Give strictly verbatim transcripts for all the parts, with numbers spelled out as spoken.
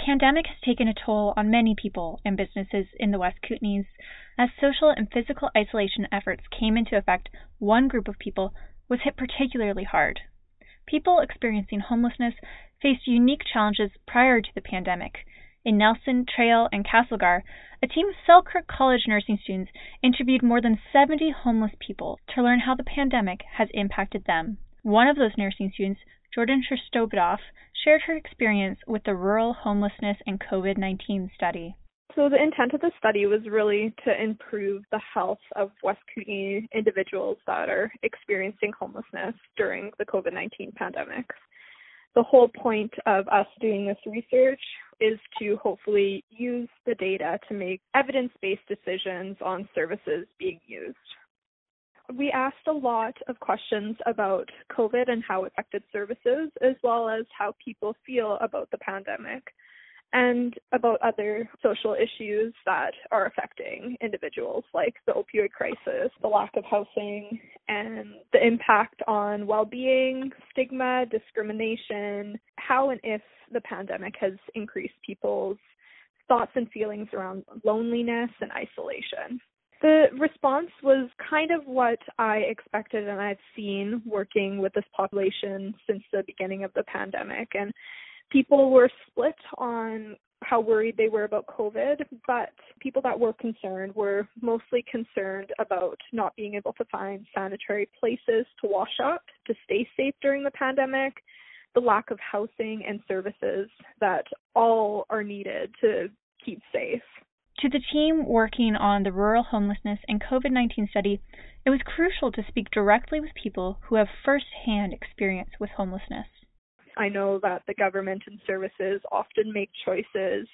pandemic has taken a toll on many people and businesses in the West Kootenays. As social and physical isolation efforts came into effect, one group of people was hit particularly hard. People experiencing homelessness faced unique challenges prior to the pandemic. In Nelson, Trail, and Castlegar, a team of Selkirk College nursing students interviewed more than seventy homeless people to learn how the pandemic has impacted them. One of those nursing students, Jordan Sherstovedov, shared her experience with the Rural Homelessness and COVID nineteen study. So the intent of the study was really to improve the health of West Kootenay individuals that are experiencing homelessness during the COVID nineteen pandemic. The whole point of us doing this research is to hopefully use the data to make evidence-based decisions on services being used. We asked a lot of questions about COVID and how it affected services, as well as how people feel about the pandemic and about other social issues that are affecting individuals, like the opioid crisis, the lack of housing, and the impact on well-being, stigma, discrimination, how and if the pandemic has increased people's thoughts and feelings around loneliness and isolation. The response was kind of what I expected and I've seen working with this population since the beginning of the pandemic. And people were split on how worried they were about COVID, but people that were concerned were mostly concerned about not being able to find sanitary places to wash up, to stay safe during the pandemic, the lack of housing and services that all are needed to keep safe. To the team working on the Rural Homelessness and COVID nineteen study, it was crucial to speak directly with people who have first-hand experience with homelessness. I know that the government and services often make choices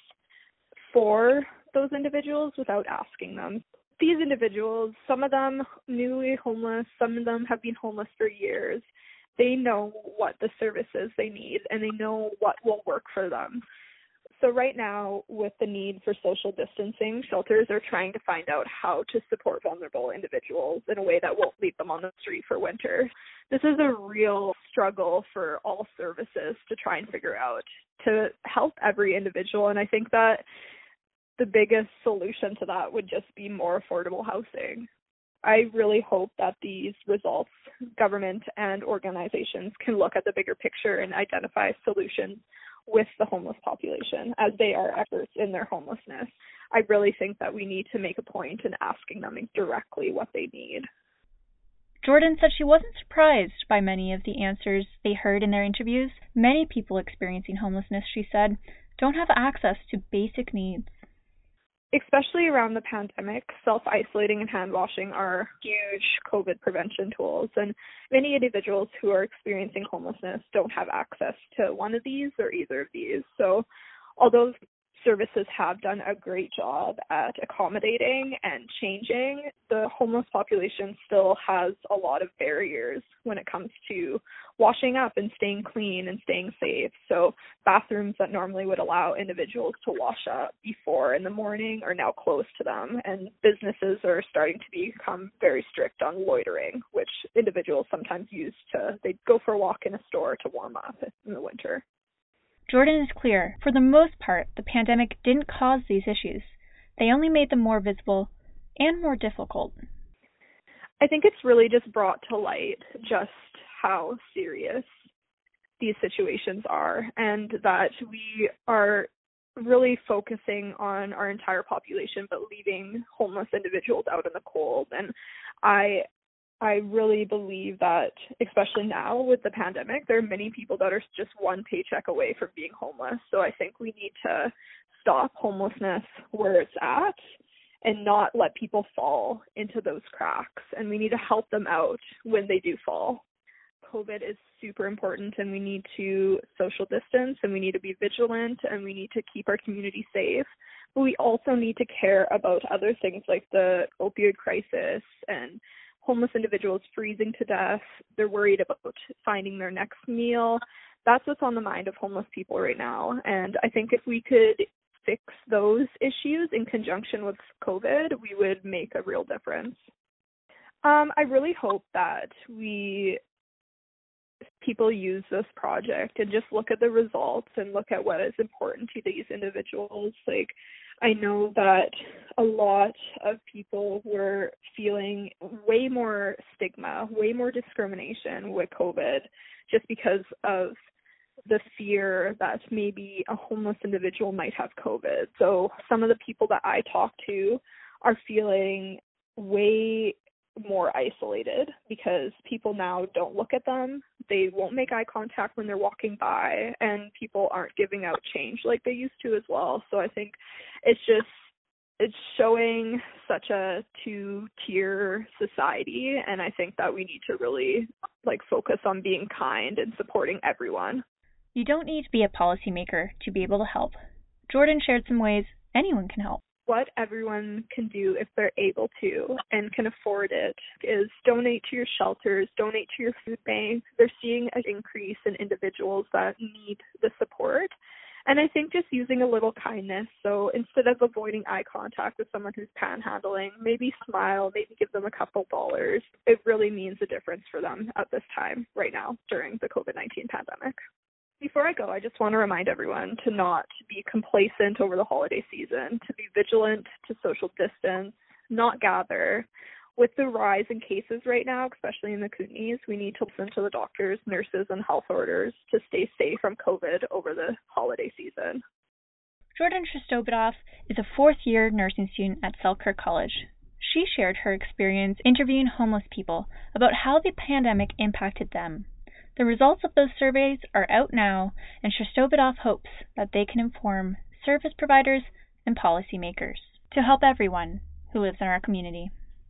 for those individuals without asking them. These individuals, some of them newly homeless, some of them have been homeless for years. They know what the services they need and they know what will work for them. So right now, with the need for social distancing, shelters are trying to find out how to support vulnerable individuals in a way that won't leave them on the street for winter. This is a real struggle for all services to try and figure out to help every individual. And I think that the biggest solution to that would just be more affordable housing. I really hope that these results, government and organizations, can look at the bigger picture and identify solutions with the homeless population as they are experts in their homelessness. I really think that we need to make a point in asking them directly what they need. Jordan said she wasn't surprised by many of the answers they heard in their interviews. Many people experiencing homelessness, she said, don't have access to basic needs. Especially around the pandemic, self-isolating and hand-washing are huge COVID prevention tools, and many individuals who are experiencing homelessness don't have access to one of these or either of these. So although services have done a great job at accommodating and changing, the homeless population still has a lot of barriers when it comes to washing up and staying clean and staying safe. So bathrooms that normally would allow individuals to wash up before in the morning are now closed to them, and businesses are starting to become very strict on loitering, which individuals sometimes use to, they go for a walk in a store to warm up in the winter. Jordan is clear, for the most part, the pandemic didn't cause these issues. They only made them more visible and more difficult. I think it's really just brought to light just how serious these situations are, and that we are really focusing on our entire population but leaving homeless individuals out in the cold. And I I really believe that, especially now with the pandemic, there are many people that are just one paycheck away from being homeless. So I think we need to stop homelessness where it's at and not let people fall into those cracks. And we need to help them out when they do fall. COVID is super important, and we need to social distance, and we need to be vigilant, and we need to keep our community safe. But we also need to care about other things like the opioid crisis and homeless individuals freezing to death. They're worried about finding their next meal. That's what's on the mind of homeless people right now. And I think if we could fix those issues in conjunction with COVID, we would make a real difference. Um, I really hope that we people use this project and just look at the results and look at what is important to these individuals. Like, I know that a lot of people were feeling way more stigma, way more discrimination with COVID, just because of the fear that maybe a homeless individual might have COVID. So some of the people that I talk to are feeling way more isolated because people now don't look at them. They won't make eye contact when they're walking by, and people aren't giving out change like they used to as well. So I think it's just, it's showing such a two-tier society, and I think that we need to really like focus on being kind and supporting everyone. You don't need to be a policymaker to be able to help. Jordan shared some ways anyone can help. What everyone can do if they're able to and can afford it is donate to your shelters, donate to your food banks. They're seeing an increase in individuals that need the support. And I think just using a little kindness. So instead of avoiding eye contact with someone who's panhandling, maybe smile, maybe give them a couple dollars. It really means a difference for them at this time right now during the COVID nineteen pandemic. Before I go, I just want to remind everyone to not be complacent over the holiday season, to be vigilant, to social distance, not gather. With the rise in cases right now, especially in the Kootenays, we need to listen to the doctors, nurses, and health orders to stay safe from COVID over the holiday season. Jordan Shestobidov is a fourth-year nursing student at Selkirk College. She shared her experience interviewing homeless people about how the pandemic impacted them. The results of those surveys are out now, and Shestobidov hopes that they can inform service providers and policymakers to help everyone who lives in our community.